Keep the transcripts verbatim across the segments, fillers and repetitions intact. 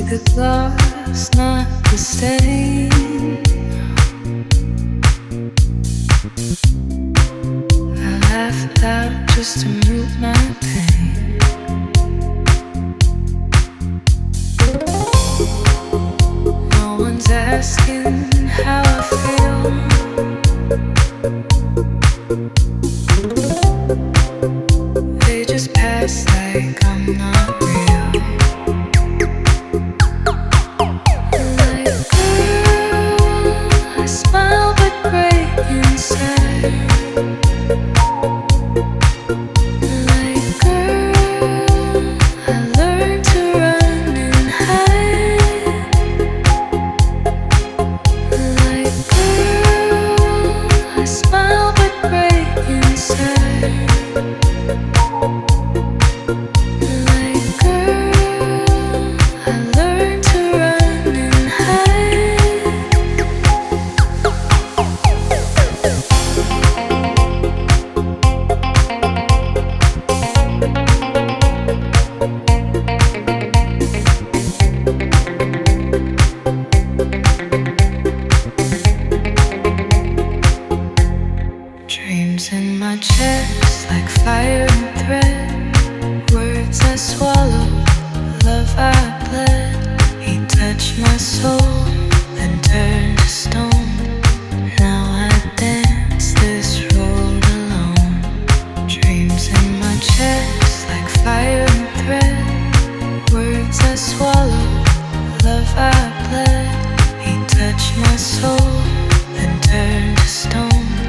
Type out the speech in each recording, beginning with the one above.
the glass, not the stain. I laugh out just to mute my pain. No one's asking how I feel. They just pass like I'm not real. Dreams in my chest like fire and thread. Words I swallow, love I bled. He touched my soul, then turned to stone. Now I dance this road alone. Dreams in my chest like fire and thread. Words I swallow, love I bled. He touched my soul, then turned to stone.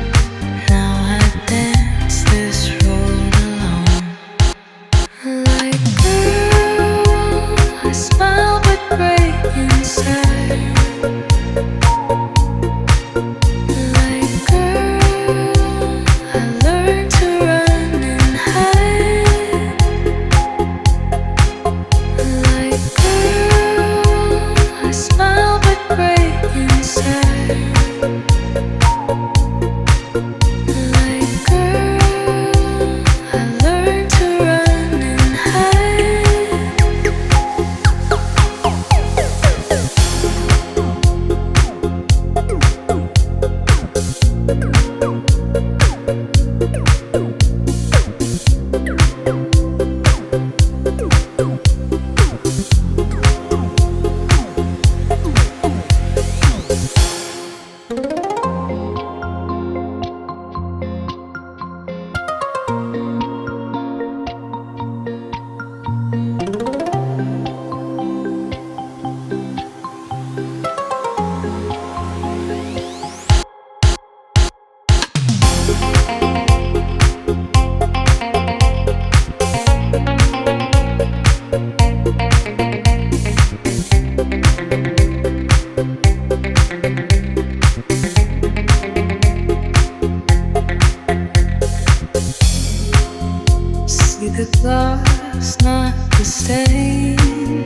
See the glass, not the stain.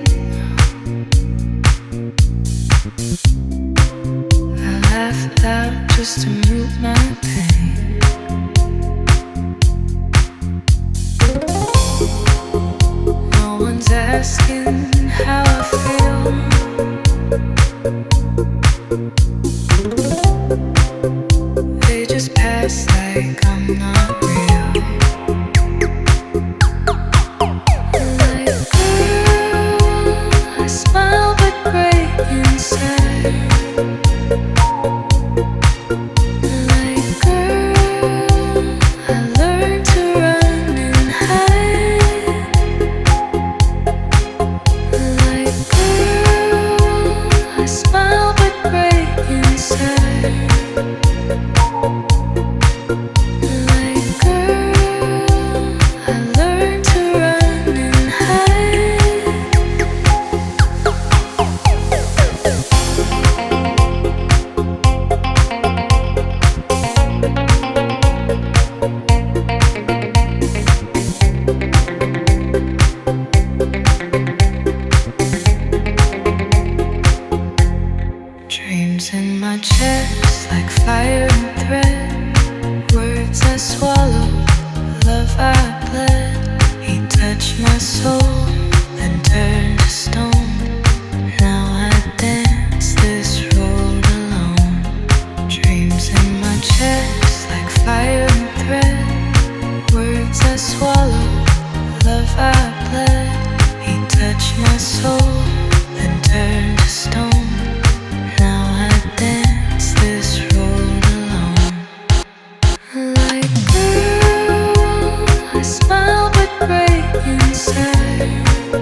I laugh out just to mute my pain. No one's asking how I feel. They just pass like I'm not real. Dreams in my chest like fire and thread. Words I swallow, love I bled. He touched my soul, then turned to stone. my soul, then turned to stone. Now I dance this road alone. Like girl, I smile but break inside.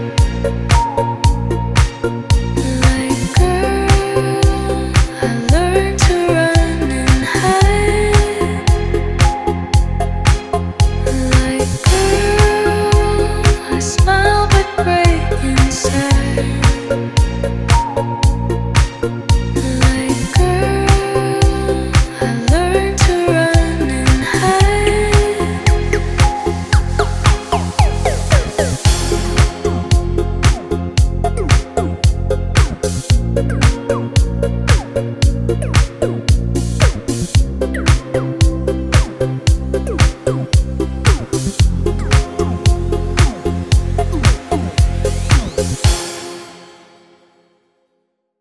Like girl, I learn to run and hide. Like girl, I smile but break inside. Like girl, I learn to run and hide.